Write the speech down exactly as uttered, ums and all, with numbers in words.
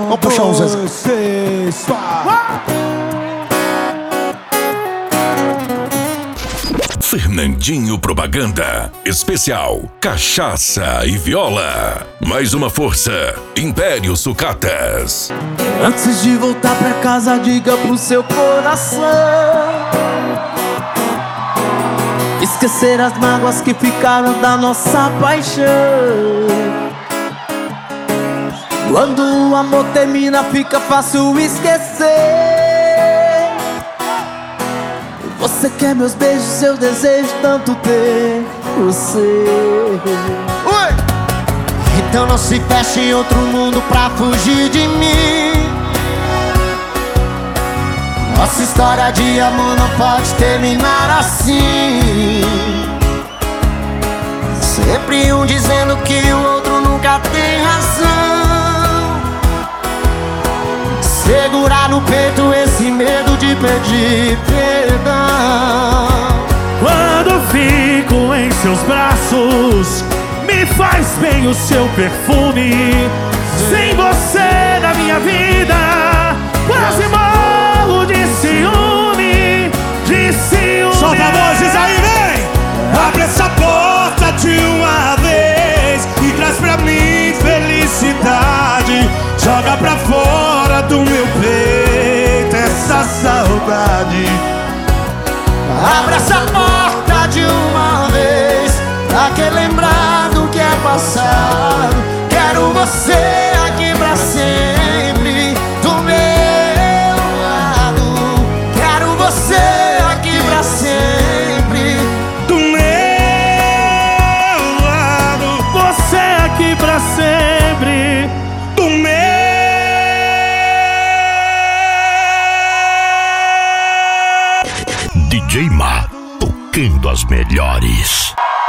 Vamos puxar um Zezé. Fernandinho Propaganda Especial Cachaça e Viola. Mais uma força, Império Sucatas. Antes de voltar pra casa, diga pro seu coração esquecer as mágoas que ficaram da nossa paixão. Quando o amor termina, fica fácil esquecer. Você quer meus beijos, eu desejo tanto ter você. Oi! Então não se feche em outro mundo pra fugir de mim. Nossa história de amor não pode terminar assim. Sempre um dizendo que o outro nunca tem razão. Segurar no peito esse medo de pedir perdão. Quando fico em seus braços, me faz bem o seu perfume. Sem você na minha vida, quase morro de ciúme. De ciúme. Solta vozes aí, vem! Abre essa porta de uma vez e traz pra mim felicidade. Joga pra fora do meu peito essa saudade. Abre essa porta de uma vez pra que lembrar do que é passado. Quero você aqui pra sempre do meu lado. Quero você aqui pra sempre do meu lado. Você aqui pra sempre do meu. D J Ma, tocando as melhores.